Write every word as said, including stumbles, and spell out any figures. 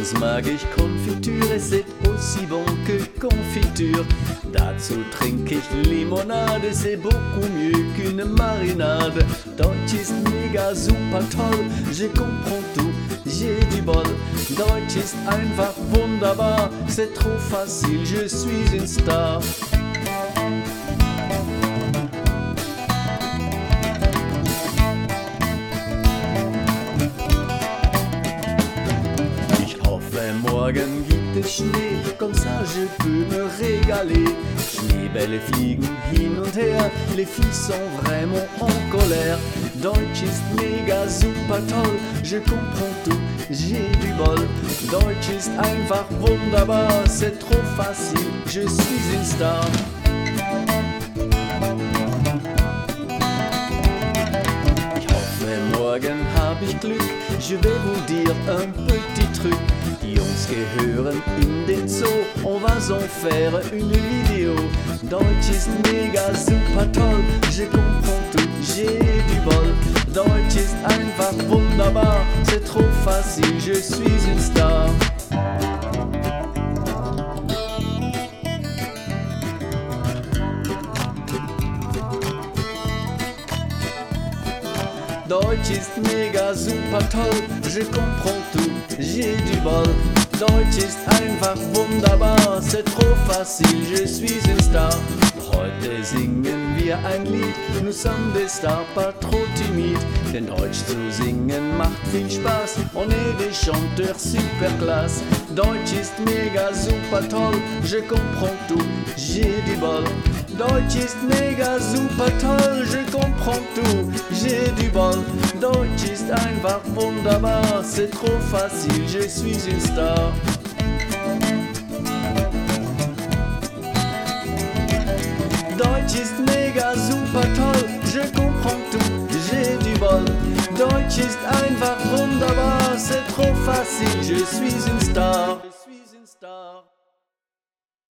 Meistens mag ich Konfitüre, c'est aussi bon que Confiture. Dazu trinke ich Limonade, c'est beaucoup mieux qu'une marinade. Deutsch ist mega super toll, je comprends tout, j'ai du bol. Deutsch ist einfach wunderbar, c'est trop facile, je suis une star. Morgen gibt es Schnee, comme ça je peux me régaler. Schneebälle fliegen hin und her, les filles sont vraiment en colère. Deutsch ist mega super toll, je comprends tout, j'ai du bol. Deutsch ist einfach wunderbar, c'est trop facile, je suis une star. Ich hoffe, morgen hab ich Glück, je vais vous dire un petit truc. Die Jungs gehören in den Zoo, on va en faire une vidéo. Deutsch ist mega super toll, je comprends tout, j'ai du bol. Deutsch ist einfach wunderbar, c'est trop facile, je suis une star. Deutsch ist mega super toll, je comprends tout, j'ai du bol. Deutsch ist einfach wunderbar, c'est trop facile, je suis une star. Heute singen wir ein Lied, nous sommes des stars, pas trop timides. Denn Deutsch zu singen macht viel Spaß, on est des chanteurs super classe. Deutsch ist mega super toll, je comprends tout, j'ai du bol. Deutsch ist mega super toll, je comprends tout, j'ai du bol. Deutsch ist einfach wunderbar, c'est trop facile, je suis une star. Deutsch ist mega super toll, je comprends tout, j'ai du bol. Deutsch ist einfach wunderbar, c'est trop facile, je suis une star.